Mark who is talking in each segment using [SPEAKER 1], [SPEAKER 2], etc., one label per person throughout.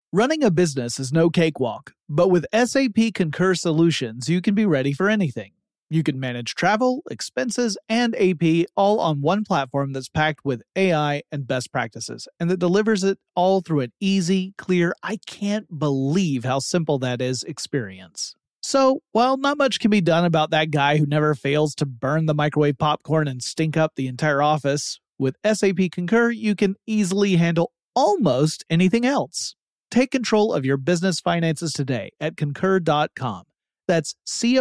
[SPEAKER 1] Running a business is no cakewalk, but with SAP Concur Solutions, you can be ready for anything. You can manage travel, expenses, and AP all on one platform that's packed with AI and best practices, and that delivers it all through an easy, clear, I can't believe how simple that is experience. So, while not much can be done about that guy who never fails to burn the microwave popcorn and stink up the entire office, with SAP Concur, you can easily handle almost anything else. Take control of your business finances today at Concur.com. That's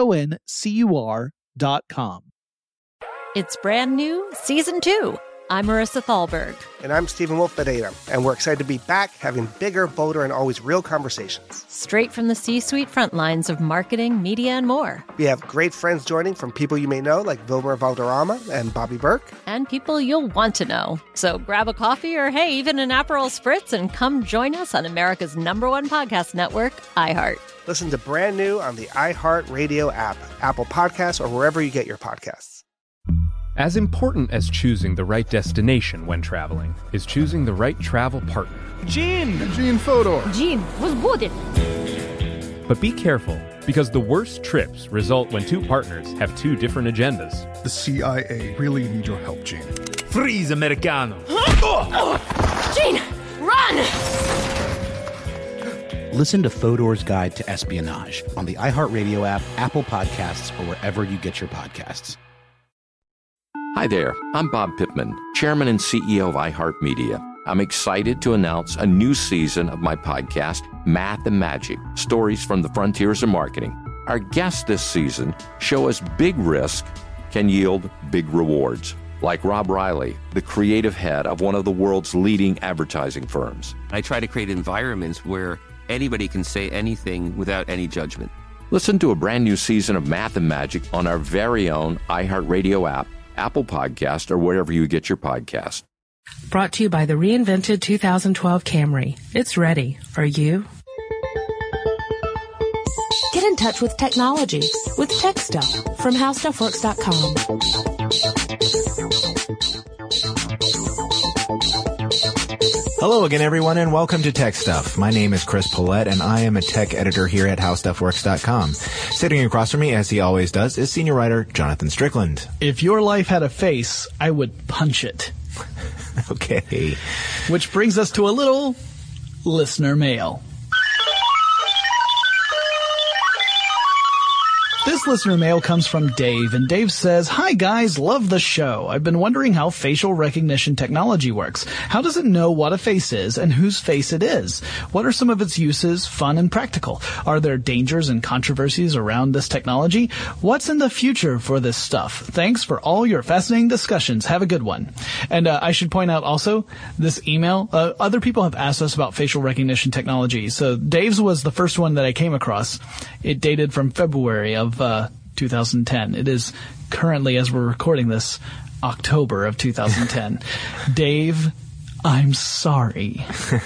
[SPEAKER 1] CONCUR.com.
[SPEAKER 2] It's brand new, Season 2. I'm Marissa Thalberg.
[SPEAKER 3] And I'm Stephen Wolf Pereira, and we're excited to be back having bigger, bolder, and always real conversations.
[SPEAKER 2] Straight from the C-suite front lines of marketing, media, and more.
[SPEAKER 3] We have great friends joining from people you may know, like Wilmer Valderrama and Bobby Burke.
[SPEAKER 2] And people you'll want to know. So grab a coffee or, hey, even an Aperol Spritz and come join us on America's #1 podcast network, iHeart.
[SPEAKER 3] Listen to Brand New on the iHeartRadio app, Apple Podcasts, or wherever you get your podcasts.
[SPEAKER 4] As important as choosing the right destination when traveling is choosing the right travel partner.
[SPEAKER 5] Gene Fodor.
[SPEAKER 6] Gene, was good.
[SPEAKER 4] But be careful, because the worst trips result when two partners have two different agendas.
[SPEAKER 5] The CIA really need your help, Gene.
[SPEAKER 7] Freeze, Americano.
[SPEAKER 6] Gene, run!
[SPEAKER 8] Listen to Fodor's Guide to Espionage on the iHeartRadio app, Apple Podcasts, or wherever you get your podcasts.
[SPEAKER 9] Hi there, I'm Bob Pittman, Chairman and CEO of iHeartMedia. I'm excited to announce a new season of my podcast, Math and Magic, Stories from the Frontiers of Marketing. Our guests this season show us big risk can yield big rewards, like Rob Riley, the creative head of one of the world's leading advertising firms.
[SPEAKER 10] I try to create environments where anybody can say anything without any judgment.
[SPEAKER 9] Listen to a brand new season of Math and Magic on our very own iHeartRadio app, Apple Podcast, or wherever you get your podcast.
[SPEAKER 11] Brought to you by the reinvented 2012 Camry. It's ready. Are you? Get in touch with technology with Tech Stuff from HowStuffWorks.com.
[SPEAKER 12] Hello again, everyone, and welcome to Tech Stuff. My name is Chris Pollette, and I am a tech editor here at HowStuffWorks.com. Sitting across from me, as he always does, is senior writer Jonathan Strickland.
[SPEAKER 1] If your life had a face, I would punch it.
[SPEAKER 12] Okay.
[SPEAKER 1] Which brings us to a little listener mail. This listener mail comes from Dave, and Dave says, "Hi guys, love the show. I've been wondering how facial recognition technology works. How does it know what a face is and whose face it is? What are some of its uses, fun and practical? Are there dangers and controversies around this technology? What's in the future for this stuff? Thanks for all your fascinating discussions. Have a good one." And I should point out also, this email, other people have asked us about facial recognition technology. So Dave's was the first one that I came across. It dated from February of 2010. It is currently, as we're recording this, October of 2010. Dave, I'm sorry.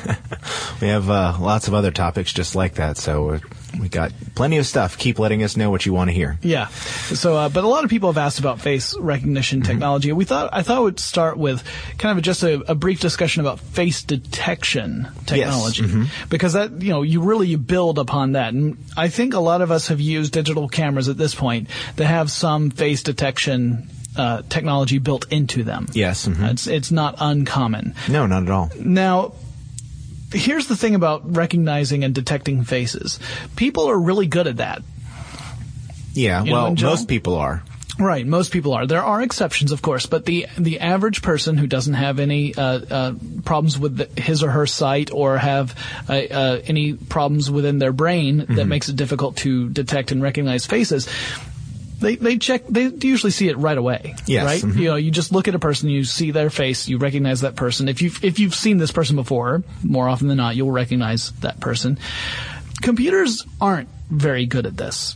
[SPEAKER 12] We have lots of other topics just like that, so we got plenty of stuff. Keep letting us know what you want to hear.
[SPEAKER 1] Yeah. So, but a lot of people have asked about face recognition technology. I thought we'd start with kind of just a brief discussion about face detection technology.
[SPEAKER 12] Yes.
[SPEAKER 1] Because that, you build upon that. And I think a lot of us have used digital cameras at this point that have some face detection technology built into them.
[SPEAKER 12] Yes.
[SPEAKER 1] It's not uncommon.
[SPEAKER 12] No, not at all.
[SPEAKER 1] Now, here's the thing about recognizing and detecting faces. People are really good at that.
[SPEAKER 12] Yeah, most people are.
[SPEAKER 1] Right, most people are. There are exceptions, of course, but the average person who doesn't have any problems with his or her sight or have any problems within their brain that makes it difficult to detect and recognize faces, They usually see it right away.
[SPEAKER 12] Yes.
[SPEAKER 1] Right? You just look at a person, you see their face, you recognize that person. If you've seen this person before, more often than not, you'll recognize that person. Computers aren't very good at this.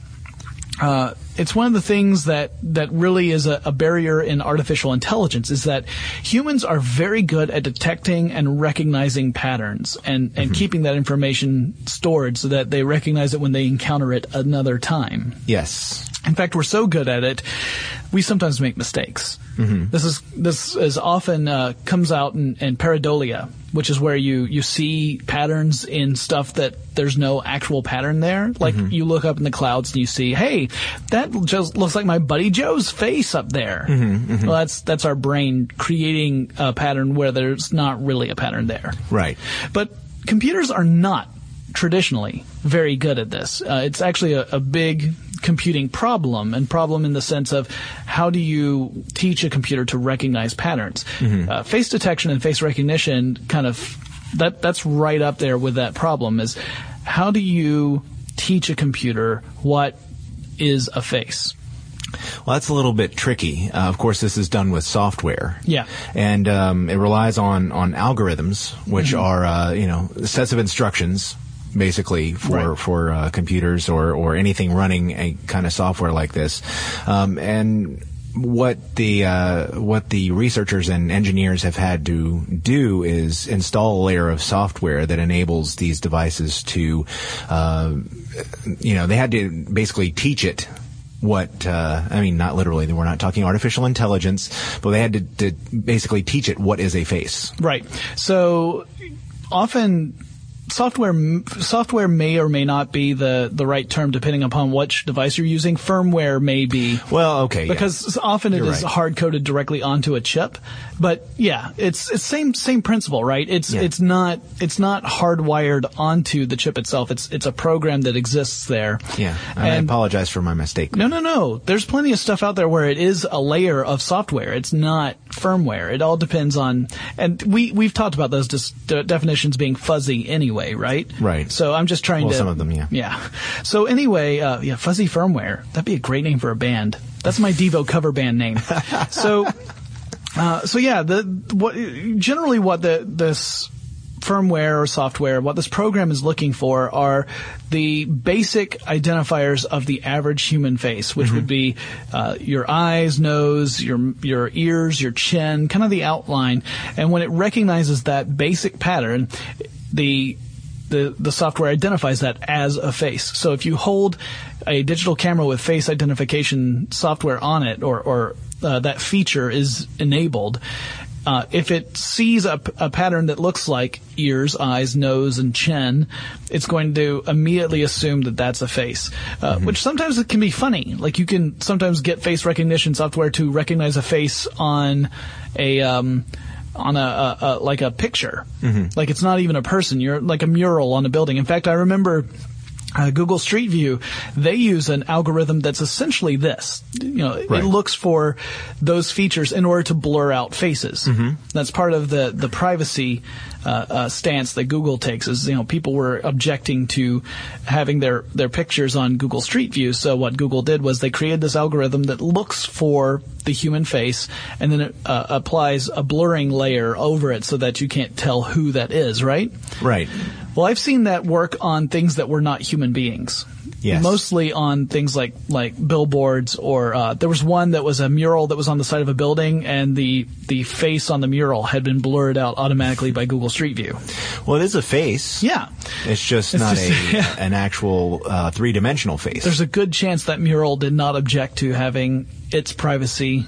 [SPEAKER 1] It's one of the things that really is a barrier in artificial intelligence, is that humans are very good at detecting and recognizing patterns and keeping that information stored so that they recognize it when they encounter it another time.
[SPEAKER 12] Yes.
[SPEAKER 1] In fact, we're so good at it, we sometimes make mistakes.
[SPEAKER 12] Mm-hmm.
[SPEAKER 1] This is often comes out in pareidolia, which is where you see patterns in stuff that there's no actual pattern there. Like you look up in the clouds and you see, hey, that just looks like my buddy Joe's face up there. Well, that's our brain creating a pattern where there's not really a pattern there.
[SPEAKER 12] Right.
[SPEAKER 1] But computers are not traditionally very good at this. It's actually a big computing problem in the sense of how do you teach a computer to recognize patterns. Face detection and face recognition that's right up there with that problem, is how do you teach a computer what is a face?
[SPEAKER 12] Well, that's a little bit tricky. Of course, this is done with software.
[SPEAKER 1] Yeah.
[SPEAKER 12] And it relies on algorithms, which are sets of instructions, basically for computers or anything running a kind of software like this. And what the researchers and engineers have had to do is install a layer of software that enables these devices to, they had to basically teach it what, not literally, we're not talking artificial intelligence, but they had to basically teach it what is a face.
[SPEAKER 1] Right. So often software may or may not be the right term depending upon which device you're using. Firmware may be.
[SPEAKER 12] Well, okay.
[SPEAKER 1] Because often it is hard-coded directly onto a chip. But yeah, it's same principle, right? It's not hardwired onto the chip itself. It's a program that exists there.
[SPEAKER 12] Yeah. I apologize for my mistake.
[SPEAKER 1] No. There's plenty of stuff out there where it is a layer of software. It's not firmware. It all depends on, and we've talked about those definitions being fuzzy anyway. Right?
[SPEAKER 12] Right.
[SPEAKER 1] So I'm just trying to...
[SPEAKER 12] some of them, yeah.
[SPEAKER 1] Yeah. So anyway, fuzzy firmware. That'd be a great name for a band. That's my Devo cover band name. So yeah, this firmware or software, what this program is looking for are the basic identifiers of the average human face, which would be your eyes, nose, your ears, your chin, kind of the outline. And when it recognizes that basic pattern, the software identifies that as a face. So if you hold a digital camera with face identification software on it, or that feature is enabled, if it sees a pattern that looks like ears, eyes, nose, and chin, it's going to immediately assume that that's a face, which sometimes it can be funny. Like you can sometimes get face recognition software to recognize a face on like a picture. Like it's not even a person. You're like a mural on a building. In fact, I remember Google Street View, they use an algorithm that's essentially this. It looks for those features in order to blur out faces. That's part of the privacy stance that Google takes. Is people were objecting to having their pictures on Google Street View. So what Google did was they created this algorithm that looks for the human face, and then it applies a blurring layer over it so that you can't tell who that is. Right.
[SPEAKER 12] Right.
[SPEAKER 1] Well, I've seen that work on things that were not human beings.
[SPEAKER 12] Yes.
[SPEAKER 1] Mostly on things like billboards, or there was one that was a mural that was on the side of a building, and the face on the mural had been blurred out automatically by Google Street View.
[SPEAKER 12] Well, it is a face.
[SPEAKER 1] Yeah.
[SPEAKER 12] It's just an actual three-dimensional face.
[SPEAKER 1] There's a good chance that mural did not object to having its privacy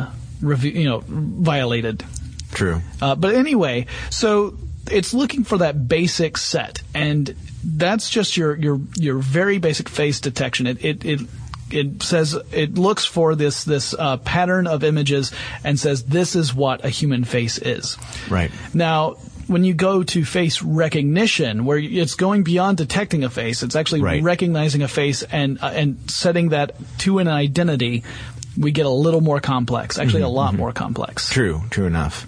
[SPEAKER 1] violated.
[SPEAKER 12] True.
[SPEAKER 1] But anyway, so it's looking for that basic set, and that's just your very basic face detection. It says, it looks for this pattern of images and says this is what a human face is.
[SPEAKER 12] Right.
[SPEAKER 1] Now, when you go to face recognition, where it's going beyond detecting a face, it's actually recognizing a face and setting that to an identity, we get a little more complex, actually a lot more complex.
[SPEAKER 12] True enough.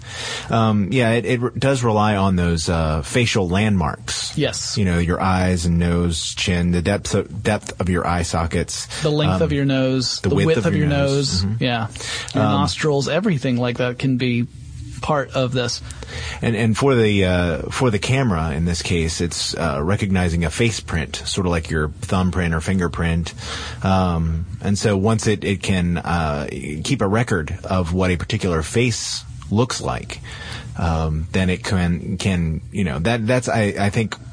[SPEAKER 12] It does rely on those facial landmarks.
[SPEAKER 1] Yes.
[SPEAKER 12] Your eyes and nose, chin, the depth of your eye sockets.
[SPEAKER 1] The length of your nose, the width of your nose. Yeah. Your nostrils, everything like that can be part of this.
[SPEAKER 12] And for the camera in this case, it's recognizing a face print, sort of like your thumbprint or fingerprint. And so once it can keep a record of what a particular face looks like, then it can that's I think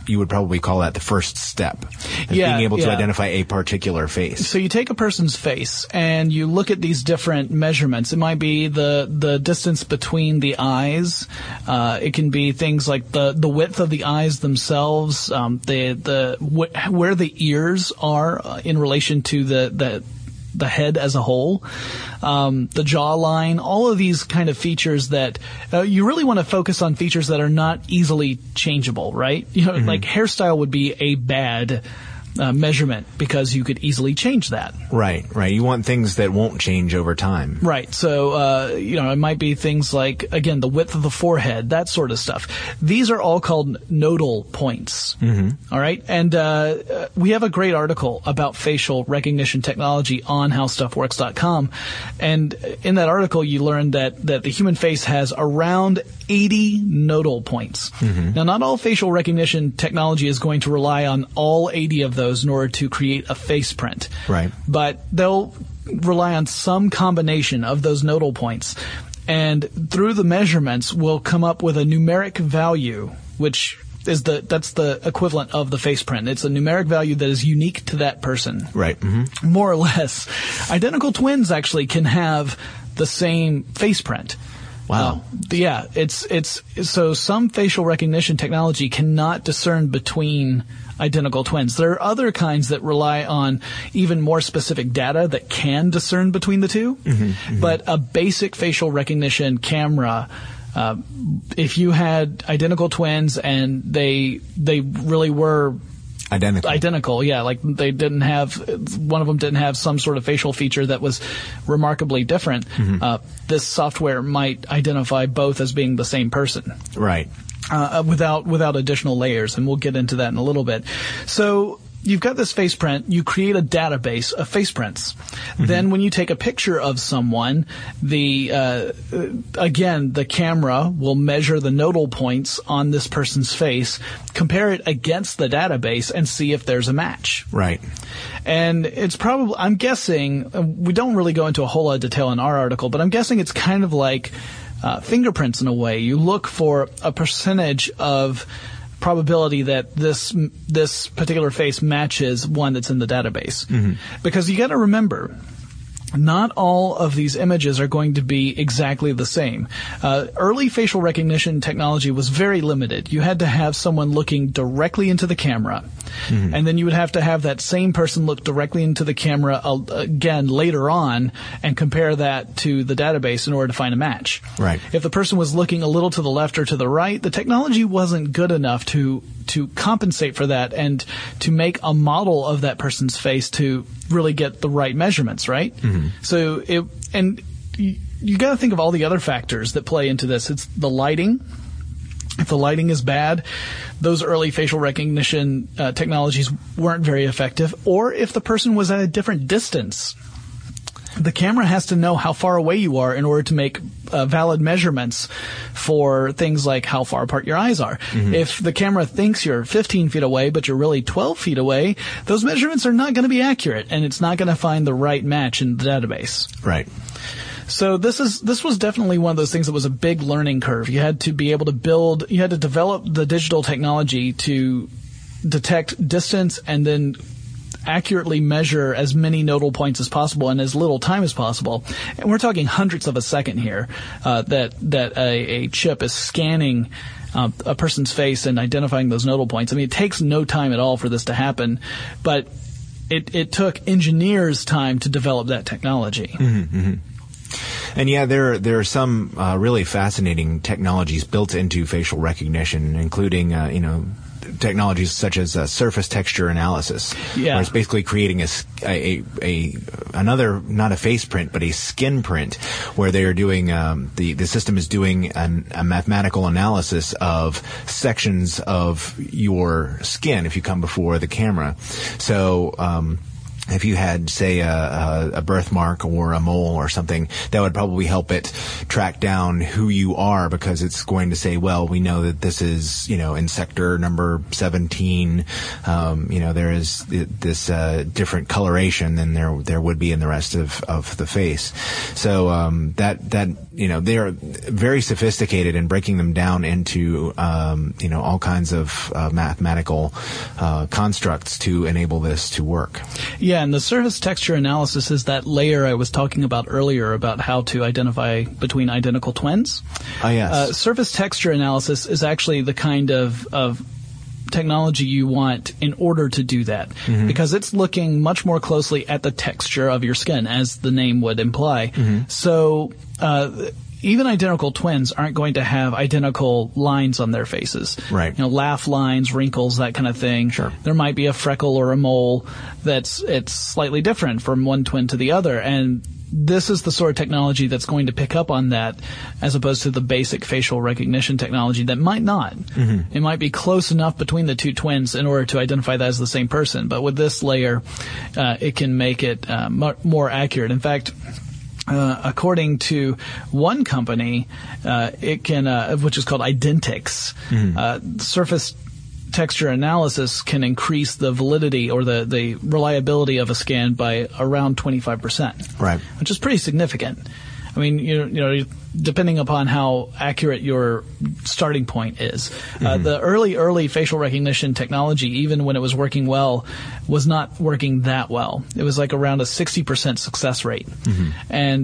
[SPEAKER 12] you would probably call that the first step, as being able to identify a particular face.
[SPEAKER 1] So you take a person's face and you look at these different measurements. It might be the distance between the eyes. It can be things like the width of the eyes themselves, where the ears are in relation to the head as a whole, the jawline, all of these kind of features that you really want to focus on, features that are not easily changeable, right? Like hairstyle would be a bad measurement because you could easily change that.
[SPEAKER 12] Right. You want things that won't change over time.
[SPEAKER 1] Right. So, it might be things like, again, the width of the forehead, that sort of stuff. These are all called nodal points. All right. And we have a great article about facial recognition technology on howstuffworks.com. And in that article, you learn that the human face has around 80 nodal points. Now, not all facial recognition technology is going to rely on all 80 of those in order to create a face print.
[SPEAKER 12] Right.
[SPEAKER 1] But they'll rely on some combination of those nodal points. And through the measurements, we'll come up with a numeric value, which is that's the equivalent of the face print. It's a numeric value that is unique to that person.
[SPEAKER 12] Right.
[SPEAKER 1] More or less. Identical twins actually can have the same face print.
[SPEAKER 12] Wow.
[SPEAKER 1] It's so some facial recognition technology cannot discern between identical twins. There are other kinds that rely on even more specific data that can discern between the two. But a basic facial recognition camera, if you had identical twins and they really were Identical, yeah. Like they didn't have, one of them didn't have some sort of facial feature that was remarkably different. This software might identify both as being the same person.
[SPEAKER 12] Right.
[SPEAKER 1] Without additional layers, and we'll get into that in a little bit. So you've got this face print. You create a database of face prints. Then when you take a picture of someone, the camera will measure the nodal points on this person's face, compare it against the database, and see if there's a match.
[SPEAKER 12] Right.
[SPEAKER 1] And it's probably, I'm guessing, we don't really go into a whole lot of detail in our article, but I'm guessing it's kind of like fingerprints in a way. You look for a percentage of probability that this particular face matches one that's in the database. Because you got to remember, not all of these images are going to be exactly the same. Early facial recognition technology was very limited. You had to have someone looking directly into the camera, and then you would have to have that same person look directly into the camera again later on and compare that to the database in order to find a match.
[SPEAKER 12] Right.
[SPEAKER 1] If the person was looking a little to the left or to the right, the technology wasn't good enough to compensate for that and to make a model of that person's face to really get the right measurements, right? So you got to think of all the other factors that play into this. It's the lighting. If the lighting is bad, those early facial recognition technologies weren't very effective. Or if the person was at a different distance, the camera has to know how far away you are in order to make valid measurements for things like how far apart your eyes are. If the camera thinks you're 15 feet away, but you're really 12 feet away, those measurements are not going to be accurate, and it's not going to find the right match in the database.
[SPEAKER 12] Right.
[SPEAKER 1] So this was definitely one of those things that was a big learning curve. You had to be able to you had to develop the digital technology to detect distance and then accurately measure as many nodal points as possible in as little time as possible. And we're talking hundredths of a second here, that a chip is scanning a person's face and identifying those nodal points. I mean, it takes no time at all for this to happen, but it took engineers time to develop that technology.
[SPEAKER 12] And yeah, there are some really fascinating technologies built into facial recognition, including technologies such as surface texture analysis, where it's basically creating another, not a face print, but a skin print, where they are doing the system is doing a mathematical analysis of sections of your skin if you come before the camera. So if you had, say, a birthmark or a mole or something, that would probably help it track down who you are, because it's going to say, well, we know that this is, in sector number 17. There is this different coloration than there would be in the rest of the face. So they are very sophisticated in breaking them down into all kinds of mathematical constructs to enable this to work.
[SPEAKER 1] Yeah, and the surface texture analysis is that layer I was talking about earlier about how to identify between identical twins.
[SPEAKER 12] Oh, yes.
[SPEAKER 1] Surface texture analysis is actually the kind of technology you want in order to do that, because it's looking much more closely at the texture of your skin, as the name would imply. So even identical twins aren't going to have identical lines on their faces.
[SPEAKER 12] Right.
[SPEAKER 1] Laugh lines, wrinkles, that kind of thing.
[SPEAKER 12] Sure.
[SPEAKER 1] There might be a freckle or a mole it's slightly different from one twin to the other, and this is the sort of technology that's going to pick up on that, as opposed to the basic facial recognition technology that might not. It might be close enough between the two twins in order to identify that as the same person, but with this layer, it can make it more accurate. In fact, according to one company, it can, which is called Identix, surface texture analysis can increase the validity or the reliability of a scan by around 25%.
[SPEAKER 12] Right.
[SPEAKER 1] Which is pretty significant. I mean, depending upon how accurate your starting point is. The early facial recognition technology, even when it was working well, was not working that well. It was like around a 60% success rate. And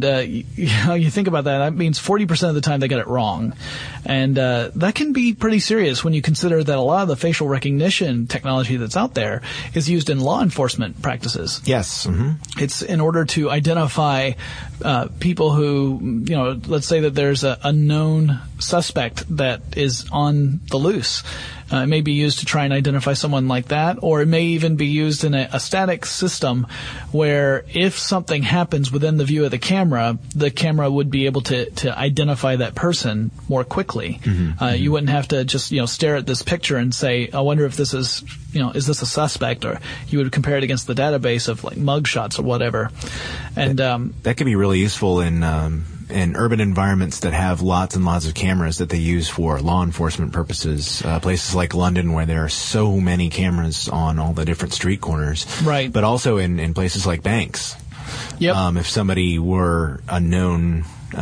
[SPEAKER 1] you think about that means 40% of the time they got it wrong. And that can be pretty serious when you consider that a lot of the facial recognition technology that's out there is used in law enforcement practices.
[SPEAKER 12] Yes.
[SPEAKER 1] It's in order to identify people who, let's say that there's a known suspect that is on the loose. It may be used to try and identify someone like that, or it may even be used in a static system where if something happens within the view of the camera would be able to identify that person more quickly. You wouldn't have to just, stare at this picture and say, I wonder if this is, is this a suspect? Or you would compare it against the database of like mugshots or whatever. And
[SPEAKER 12] that could be really useful in urban environments that have lots and lots of cameras that they use for law enforcement purposes. Places like London, where there are so many cameras on all the different street corners.
[SPEAKER 1] Right.
[SPEAKER 12] But also in places like banks.
[SPEAKER 1] Yep.
[SPEAKER 12] If somebody were a known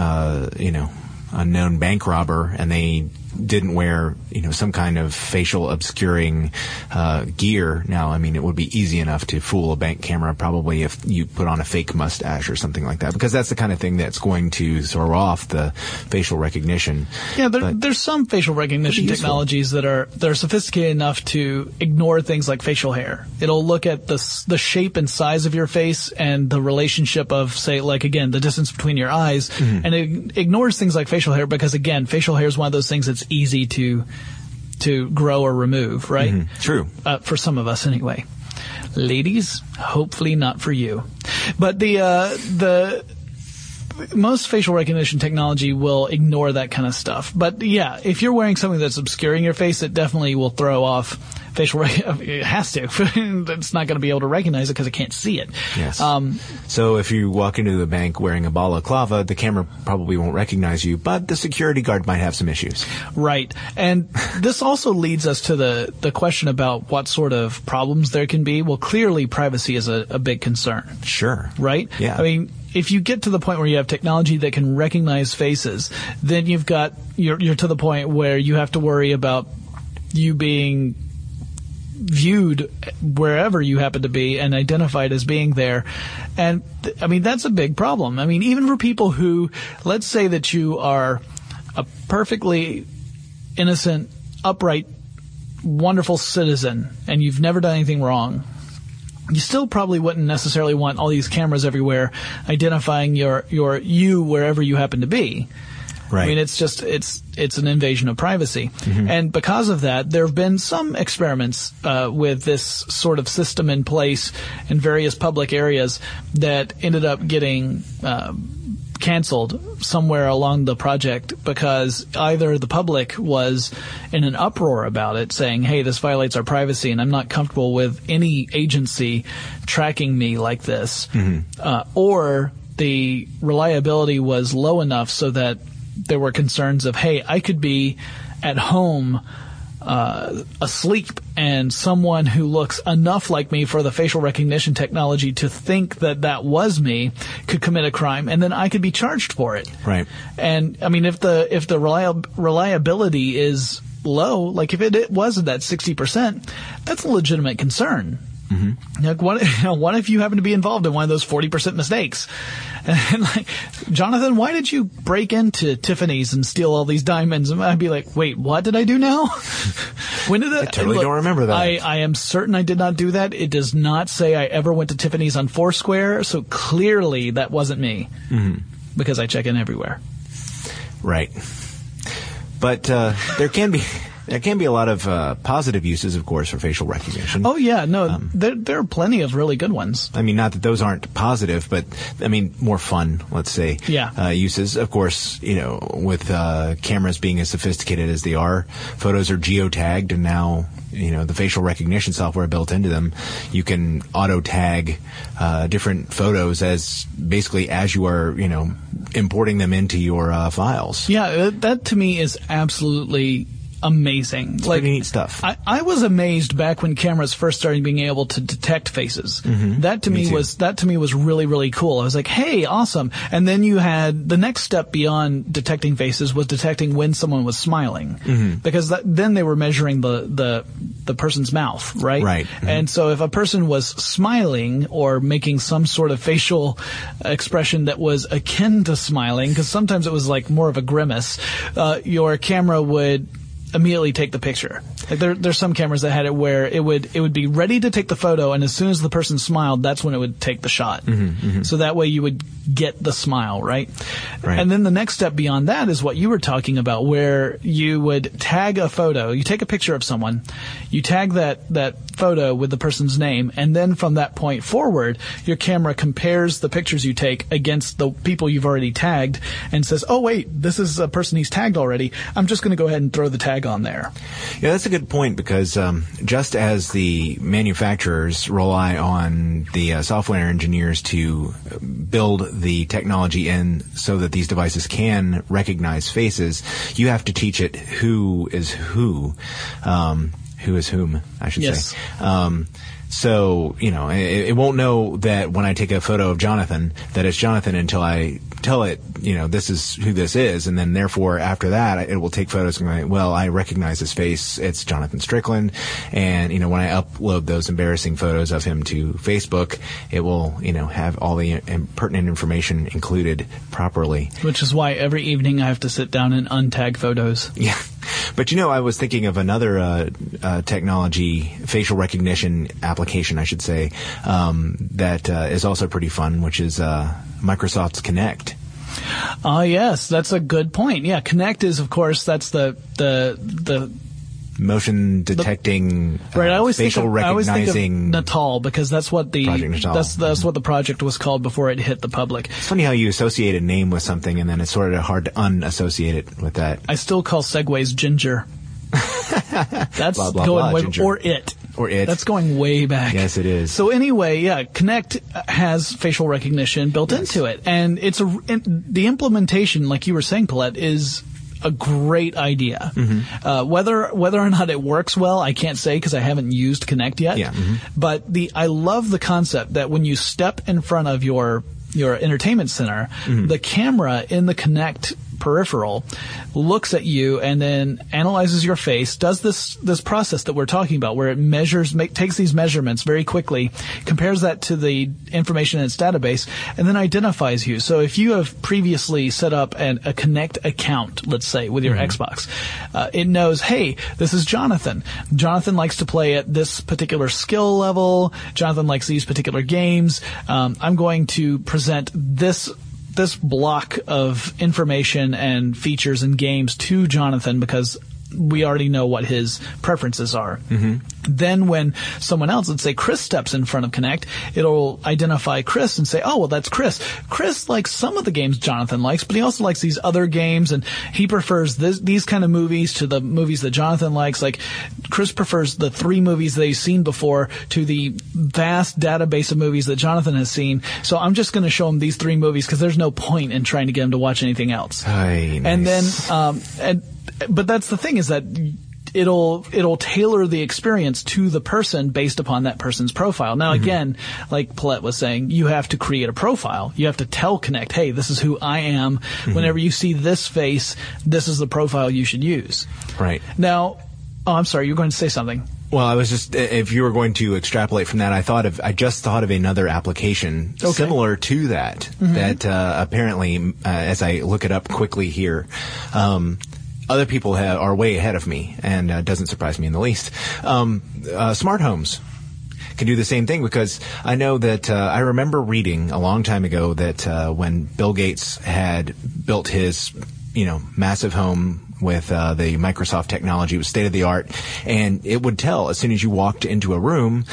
[SPEAKER 12] bank robber and they didn't wear, some kind of facial obscuring gear. Now, I mean, it would be easy enough to fool a bank camera probably if you put on a fake mustache or something like that, because that's the kind of thing that's going to throw off the facial recognition.
[SPEAKER 1] Yeah, there's some facial recognition technologies that are sophisticated enough to ignore things like facial hair. It'll look at the shape and size of your face and the relationship of, say, like, again, the distance between your eyes, and it ignores things like facial hair because, again, facial hair is one of those things that's easy to grow or remove, right?
[SPEAKER 12] True.
[SPEAKER 1] For some of us anyway. Ladies, hopefully not for you. But the most facial recognition technology will ignore that kind of stuff. But yeah, if you're wearing something that's obscuring your face, it definitely will throw off facial it has to. It's not going to be able to recognize it because it can't see it.
[SPEAKER 12] Yes. So if you walk into the bank wearing a balaclava, the camera probably won't recognize you, but the security guard might have some issues.
[SPEAKER 1] Right. And this also leads us to the question about what sort of problems there can be. Well, clearly privacy is a big concern.
[SPEAKER 12] Sure.
[SPEAKER 1] Right?
[SPEAKER 12] Yeah.
[SPEAKER 1] I mean, if you get to the point where you have technology that can recognize faces, then you're to the point where you have to worry about you being viewed wherever you happen to be and identified as being there. And I mean, that's a big problem. I mean, even for people who, let's say that you are a perfectly innocent, upright, wonderful citizen and you've never done anything wrong, you still probably wouldn't necessarily want all these cameras everywhere identifying you wherever you happen to be.
[SPEAKER 12] Right.
[SPEAKER 1] I mean, it's an invasion of privacy. And because of that, there have been some experiments with this sort of system in place in various public areas that ended up getting canceled somewhere along the project because either the public was in an uproar about it, saying, hey, this violates our privacy and I'm not comfortable with any agency tracking me like this, or the reliability was low enough so that there were concerns of, hey, I could be at home asleep and someone who looks enough like me for the facial recognition technology to think that that was me could commit a crime, and then I could be charged for it.
[SPEAKER 12] Right.
[SPEAKER 1] And I mean, if the reliability is low, like if it was at that 60%, that's a legitimate concern. Like what if you happen to be involved in one of those 40% mistakes? And like, Jonathan, why did you break into Tiffany's and steal all these diamonds? And I'd be like, wait, what did I do now? When did
[SPEAKER 12] I totally don't remember that.
[SPEAKER 1] I am certain I did not do that. It does not say I ever went to Tiffany's on Foursquare, so clearly that wasn't me, because I check in everywhere.
[SPEAKER 12] Right. But there can be a lot of positive uses, of course, for facial recognition.
[SPEAKER 1] Oh, yeah. No, there are plenty of really good ones.
[SPEAKER 12] I mean, not that those aren't positive, but, I mean, more fun, let's say, uses. Of course, with cameras being as sophisticated as they are, photos are geotagged, and now, the facial recognition software built into them, you can auto-tag different photos as you are, importing them into your files.
[SPEAKER 1] Yeah, that to me is absolutely amazing.
[SPEAKER 12] It's pretty neat stuff.
[SPEAKER 1] I was amazed back when cameras first started being able to detect faces. That to me was really, really cool. I was like, hey, awesome. And then you had the next step beyond detecting faces was detecting when someone was smiling, because then they were measuring the person's mouth, right?
[SPEAKER 12] Right.
[SPEAKER 1] And so if a person was smiling or making some sort of facial expression that was akin to smiling, because sometimes it was like more of a grimace, your camera would immediately take the picture. Like there's some cameras that had it where it would be ready to take the photo, and as soon as the person smiled, that's when it would take the shot. So that way you would get the smile, right? And then the next step beyond that is what you were talking about, where you would tag a photo. You take a picture of someone, you tag that photo with the person's name, and then from that point forward, your camera compares the pictures you take against the people you've already tagged and says, oh wait, this is a person he's tagged already. I'm just going to go ahead and throw the tag on there.
[SPEAKER 12] Yeah, that's a good point, because just as the manufacturers rely on the software engineers to build the technology in so that these devices can recognize faces, you have to teach it who is who is whom, I should say. So, it won't know that when I take a photo of Jonathan, that it's Jonathan until I tell it, this is who this is. And then therefore, after that, it will take photos and go, well, I recognize his face. It's Jonathan Strickland. And, when I upload those embarrassing photos of him to Facebook, it will, have all the pertinent information included properly.
[SPEAKER 1] Which is why every evening I have to sit down and untag photos.
[SPEAKER 12] Yeah. But, I was thinking of another technology, facial recognition application, I should say, that is also pretty fun, which is Microsoft's Kinect.
[SPEAKER 1] Yes, that's a good point. Yeah, Kinect is, of course, that's the
[SPEAKER 12] motion detecting,
[SPEAKER 1] right? I always
[SPEAKER 12] facial recognizing.
[SPEAKER 1] Think of Natal, because that's what that's what the project was called before it hit the public.
[SPEAKER 12] It's funny how you associate a name with something, and then it's sort of hard to unassociate it with that.
[SPEAKER 1] I still call Segways Ginger. That's
[SPEAKER 12] blah, blah,
[SPEAKER 1] going
[SPEAKER 12] blah,
[SPEAKER 1] way,
[SPEAKER 12] Ginger.
[SPEAKER 1] or it. That's going way back.
[SPEAKER 12] Yes, it is.
[SPEAKER 1] So anyway, yeah, Kinect has facial recognition built into it, and the implementation, like you were saying, Paulette, is a great idea. Whether or not it works well, I can't say, because I haven't used Kinect yet.
[SPEAKER 12] Yeah.
[SPEAKER 1] But I love the concept that when you step in front of your entertainment center, the camera in the Kinect peripheral looks at you and then analyzes your face, does this process that we're talking about, where it takes these measurements very quickly, compares that to the information in its database, and then identifies you. So if you have previously set up a Kinect account, let's say, with your Xbox, it knows, hey, this is Jonathan. Jonathan likes to play at this particular skill level. Jonathan likes these particular games. I'm going to present this block of information and features and games to Jonathan because we already know what his preferences are.
[SPEAKER 12] Mm-hmm.
[SPEAKER 1] Then when someone else, let's say Chris, steps in front of Kinect, it'll identify Chris and say, oh, well, that's Chris. Chris likes some of the games Jonathan likes, but he also likes these other games, and he prefers these kind of movies to the movies that Jonathan likes. Like, Chris prefers the 3 movies that he's seen before to the vast database of movies that Jonathan has seen. So I'm just going to show him these 3 movies because there's no point in trying to get him to watch anything else.
[SPEAKER 12] Nice.
[SPEAKER 1] And then, but that's the thing, is that it'll tailor the experience to the person based upon that person's profile. Now, again, like Paulette was saying, you have to create a profile. You have to tell Kinect, hey, this is who I am. Whenever you see this face, this is the profile you should use.
[SPEAKER 12] Right.
[SPEAKER 1] Now, I'm sorry, you were going to say something.
[SPEAKER 12] Well, I was just, if you were going to extrapolate from that, I just thought of another application similar to that, that apparently, as I look it up quickly here, other people are way ahead of me, and doesn't surprise me in the least. Smart homes can do the same thing, because I know that I remember reading a long time ago that when Bill Gates had built his, massive home with the Microsoft technology, it was state of the art, and it would tell as soon as you walked into a room,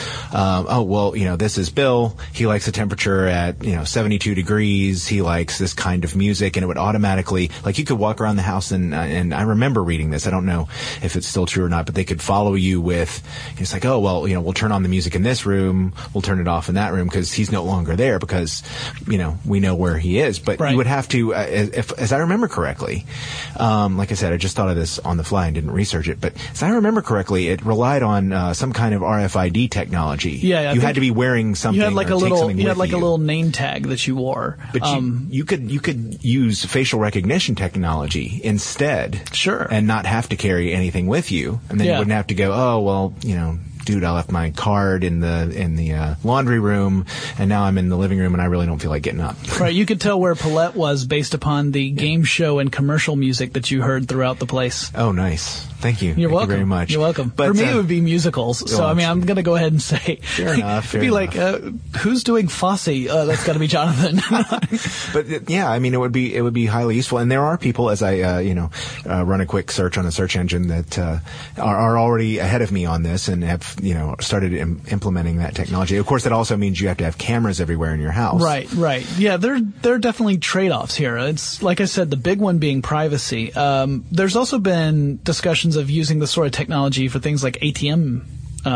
[SPEAKER 12] this is Bill. He likes the temperature at 72 degrees. He likes this kind of music, and it would automatically, like, you could walk around the house, and I remember reading this. I don't know if it's still true or not, but they could follow you with, it's like, we'll turn on the music in this room, we'll turn it off in that room, because he's no longer there, because we know where he is. But you would have to, as I remember correctly, like I said, I just thought of this on the fly and didn't research it, but as I remember correctly, it relied on some kind of RFID technology.
[SPEAKER 1] Yeah,
[SPEAKER 12] you had to be wearing something.
[SPEAKER 1] You had like a
[SPEAKER 12] a
[SPEAKER 1] little name tag that you wore.
[SPEAKER 12] But you could use facial recognition technology instead.
[SPEAKER 1] Sure.
[SPEAKER 12] And not have to carry anything with you, and then you wouldn't have to go, dude, I left my card in the laundry room, and now I'm in the living room, and I really don't feel like getting up.
[SPEAKER 1] Right, you could tell where Paulette was based upon the game show and commercial music that you heard throughout the place.
[SPEAKER 12] Oh, nice. Thank you.
[SPEAKER 1] You're welcome.
[SPEAKER 12] Thank you very much.
[SPEAKER 1] You're welcome.
[SPEAKER 12] But,
[SPEAKER 1] for me, it would be musicals. So, I'm going to go ahead and say,
[SPEAKER 12] fair enough.
[SPEAKER 1] It'd be like, who's doing Fosse? That's got to be Jonathan.
[SPEAKER 12] But it would be highly useful. And there are people, as I run a quick search on a search engine, that are already ahead of me on this and have started implementing that technology. Of course, that also means you have to have cameras everywhere in your house.
[SPEAKER 1] Right. Yeah, there are definitely trade-offs here. It's like I said, the big one being privacy. There's also been discussions of using this sort of technology for things like ATMs.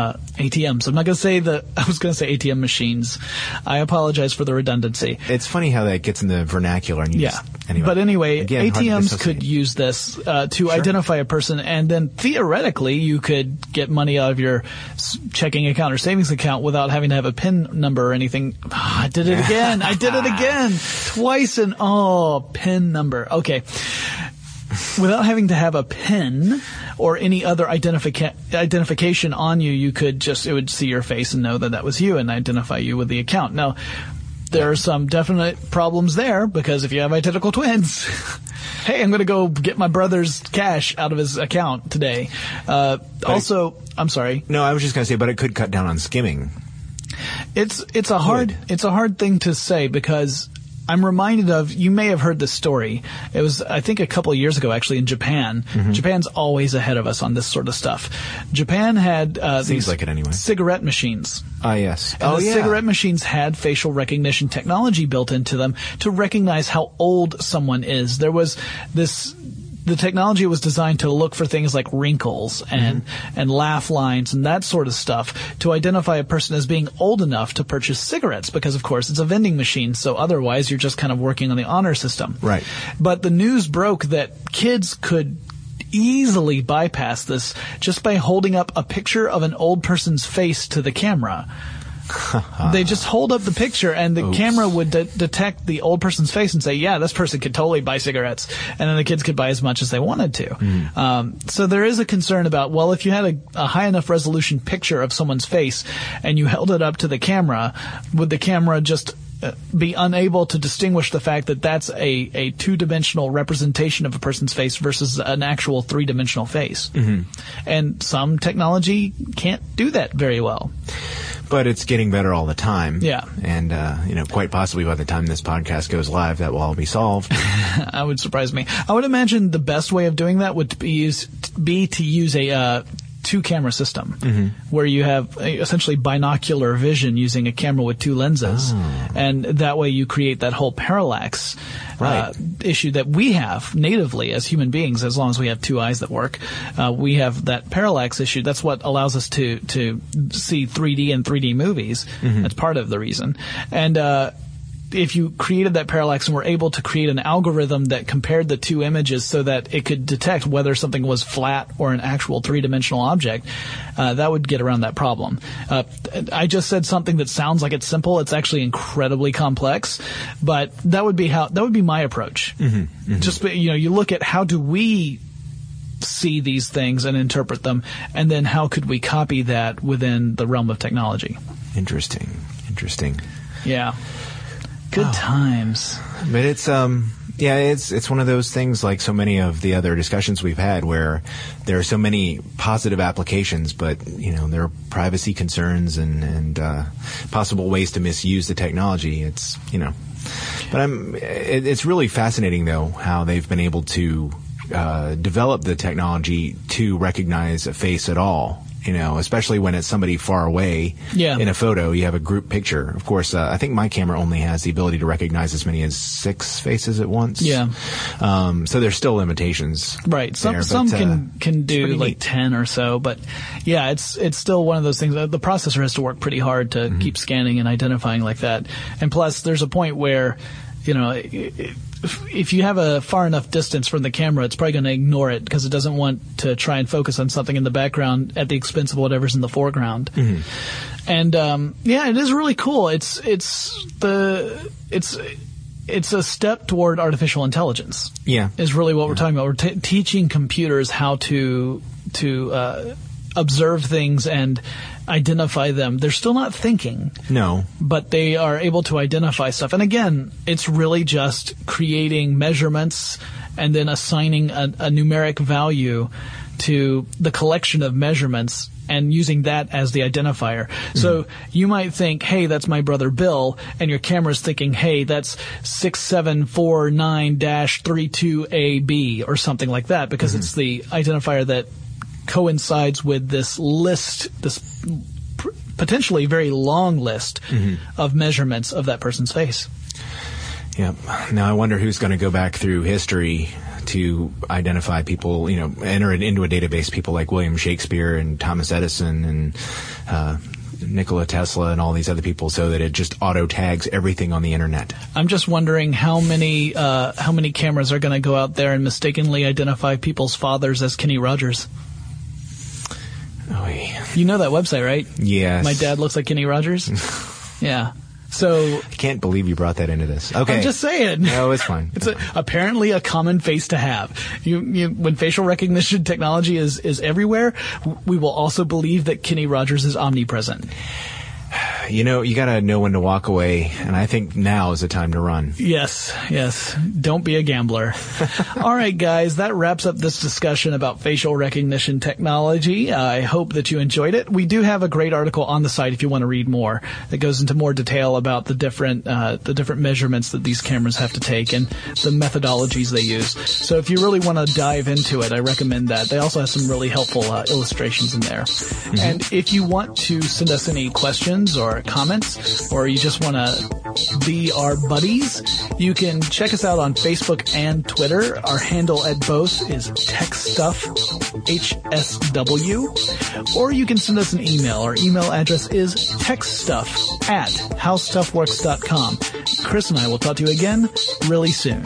[SPEAKER 1] I'm not going to say I was going to say ATM machines. I apologize for the redundancy.
[SPEAKER 12] It's funny how that gets in the vernacular. And
[SPEAKER 1] But anyway,
[SPEAKER 12] again,
[SPEAKER 1] ATMs could use this to identify a person, and then theoretically you could get money out of your checking account or savings account without having to have a PIN number or anything. I did it again. Twice PIN number. Okay. Without having to have a PIN or any other identification on you, it would see your face and know that was you and identify you with the account. Now, there are some definite problems there, because if you have identical twins, hey, I'm going to go get my brother's cash out of his account today. I'm sorry.
[SPEAKER 12] No, I was just going to say, but it could cut down on skimming.
[SPEAKER 1] It's a hard thing to say, because I'm reminded of, you may have heard this story. It was, I think, a couple of years ago, actually, in Japan. Japan's always ahead of us on this sort of stuff. Japan had these
[SPEAKER 12] like it anyway.
[SPEAKER 1] Cigarette machines.
[SPEAKER 12] Yes.
[SPEAKER 1] And cigarette machines had facial recognition technology built into them to recognize how old someone is. There was the technology was designed to look for things like wrinkles and laugh lines and that sort of stuff to identify a person as being old enough to purchase cigarettes, because, of course, it's a vending machine, so otherwise you're just kind of working on the honor system.
[SPEAKER 12] Right.
[SPEAKER 1] But the news broke that kids could easily bypass this just by holding up a picture of an old person's face to the camera. They just hold up the picture, and the camera would detect the old person's face and say, yeah, this person could totally buy cigarettes. And then the kids could buy as much as they wanted to. So there is a concern about, well, if you had a high enough resolution picture of someone's face and you held it up to the camera, would the camera just be unable to distinguish the fact that that's a two-dimensional representation of a person's face versus an actual three-dimensional face. And some technology can't do that very well.
[SPEAKER 12] But it's getting better all the time.
[SPEAKER 1] Yeah.
[SPEAKER 12] And, quite possibly by the time this podcast goes live, that will all be solved.
[SPEAKER 1] That would surprise me. I would imagine the best way of doing that would be to use a two-camera system where you have essentially binocular vision using a camera with two lenses. And that way you create that whole parallax issue that we have natively as human beings, as long as we have two eyes that work. We have that parallax issue. That's what allows us to see 3D and 3D movies. That's part of the reason. And if you created that parallax and were able to create an algorithm that compared the two images so that it could detect whether something was flat or an actual three-dimensional object, that would get around that problem. I just said something that sounds like it's simple. It's actually incredibly complex, but that would be my approach. Just, you look at how do we see these things and interpret them, and then how could we copy that within the realm of technology?
[SPEAKER 12] Interesting.
[SPEAKER 1] Yeah. Good times.
[SPEAKER 12] But it's it's one of those things, like so many of the other discussions we've had, where there are so many positive applications, but there are privacy concerns and possible ways to misuse the technology. But it's really fascinating though how they've been able to develop the technology to recognize a face at all. Especially when it's somebody far away in a photo, you have a group picture. Of course, I think my camera only has the ability to recognize as many as 6 faces at once.
[SPEAKER 1] Yeah.
[SPEAKER 12] So there's still limitations.
[SPEAKER 1] Right. Some can do like 10 or so, but yeah, it's still one of those things. The processor has to work pretty hard to keep scanning and identifying like that. And plus, there's a point where, if you have a far enough distance from the camera, it's probably going to ignore it because it doesn't want to try and focus on something in the background at the expense of whatever's in the foreground. And it is really cool. It's a step toward artificial intelligence. Yeah, is really what we're talking about. We're teaching computers how to observe things and identify them. They're still not thinking. No. But they are able to identify stuff. And again, it's really just creating measurements and then assigning a numeric value to the collection of measurements and using that as the identifier. So you might think, hey, that's my brother Bill, and your camera's thinking, hey, that's 6749-32AB or something like that, because it's the identifier that coincides with this list, this potentially very long list of measurements of that person's face.
[SPEAKER 12] Yep. Now I wonder who's going to go back through history to identify people, enter it into a database, people like William Shakespeare and Thomas Edison and Nikola Tesla and all these other people, so that it just auto tags everything on the internet. I'm just wondering how many cameras are going to go out there and mistakenly identify people's fathers as Kenny Rogers. You know that website, right? Yes. My dad looks like Kenny Rogers. Yeah. So I can't believe you brought that into this. Okay. I'm just saying. No, it's fine. It's apparently a common face to have. When facial recognition technology is everywhere, we will also believe that Kenny Rogers is omnipresent. You gotta know when to walk away, and I think now is the time to run. Yes. Don't be a gambler. All right, guys, that wraps up this discussion about facial recognition technology. I hope that you enjoyed it. We do have a great article on the site if you want to read more that goes into more detail about the different measurements that these cameras have to take and the methodologies they use. So if you really want to dive into it, I recommend that. They also have some really helpful illustrations in there. And if you want to send us any questions or comments, or you just want to be our buddies, you can check us out on Facebook and Twitter. Our handle at both is TechStuffHSW, or you can send us an email. Our email address is techstuff@howstuffworks.com. Chris and I will talk to you again really soon.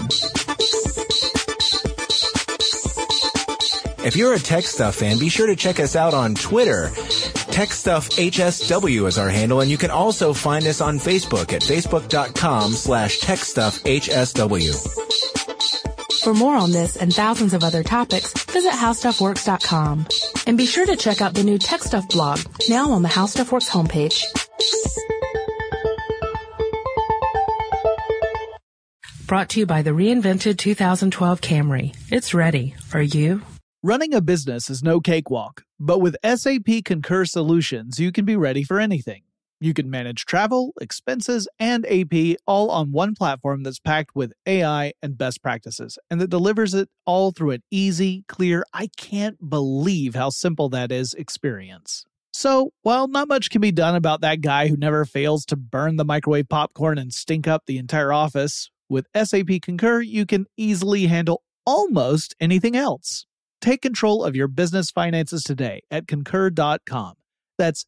[SPEAKER 12] If you're a Tech Stuff fan, be sure to check us out on Twitter. TechStuffHSW is our handle, and you can also find us on Facebook at facebook.com/TechStuffHSW.
[SPEAKER 11] For more on this and thousands of other topics, visit HowStuffWorks.com. And be sure to check out the new Tech Stuff blog, now on the How Stuff Works homepage. brought to you by the reinvented 2012 Camry. It's ready. Are you?
[SPEAKER 1] Running a business is no cakewalk, but with SAP Concur Solutions, you can be ready for anything. You can manage travel, expenses, and AP all on one platform that's packed with AI and best practices, and that delivers it all through an easy, clear, I can't believe how simple that is experience. So, while not much can be done about that guy who never fails to burn the microwave popcorn and stink up the entire office, with SAP Concur, you can easily handle almost anything else. Take control of your business finances today at Concur.com. That's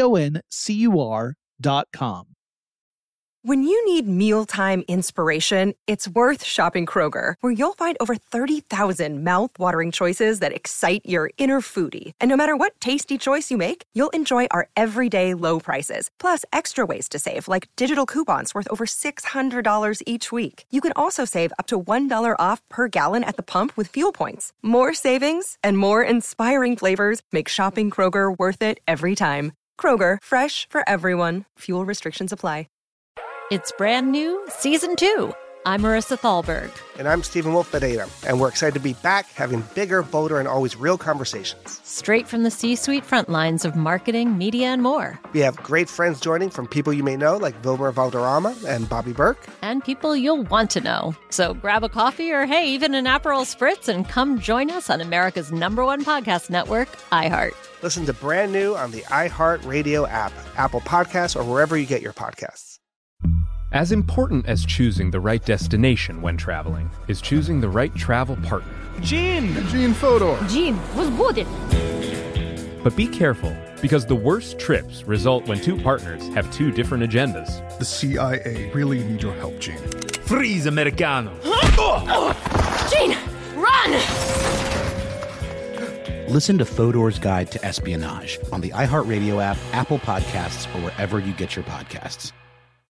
[SPEAKER 1] CONCUR.com.
[SPEAKER 13] When you need mealtime inspiration, it's worth shopping Kroger, where you'll find over 30,000 mouth-watering choices that excite your inner foodie. And no matter what tasty choice you make, you'll enjoy our everyday low prices, plus extra ways to save, like digital coupons worth over $600 each week. You can also save up to $1 off per gallon at the pump with fuel points. More savings and more inspiring flavors make shopping Kroger worth it every time. Kroger, fresh for everyone. Fuel restrictions apply.
[SPEAKER 2] It's brand new, Season 2. I'm Marissa Thalberg.
[SPEAKER 3] And I'm Stephen Wolf-Bedeta, and we're excited to be back having bigger, bolder, and always real conversations.
[SPEAKER 2] Straight from the C-suite front lines of marketing, media, and more.
[SPEAKER 3] We have great friends joining from people you may know, like Wilmer Valderrama and Bobby Burke.
[SPEAKER 2] And people you'll want to know. So grab a coffee or, hey, even an Aperol Spritz and come join us on America's #1 podcast network, iHeart.
[SPEAKER 3] Listen to brand new on the iHeart Radio app, Apple Podcasts, or wherever you get your podcasts.
[SPEAKER 4] As important as choosing the right destination when traveling is choosing the right travel partner.
[SPEAKER 5] Gene Fodor.
[SPEAKER 6] Gene, was будет?
[SPEAKER 4] But be careful, because the worst trips result when two partners have two different agendas.
[SPEAKER 5] The CIA really need your help, Gene.
[SPEAKER 7] Freeze, Americano!
[SPEAKER 6] Gene, run!
[SPEAKER 8] Listen to Fodor's Guide to Espionage on the iHeartRadio app, Apple Podcasts, or wherever you get your podcasts.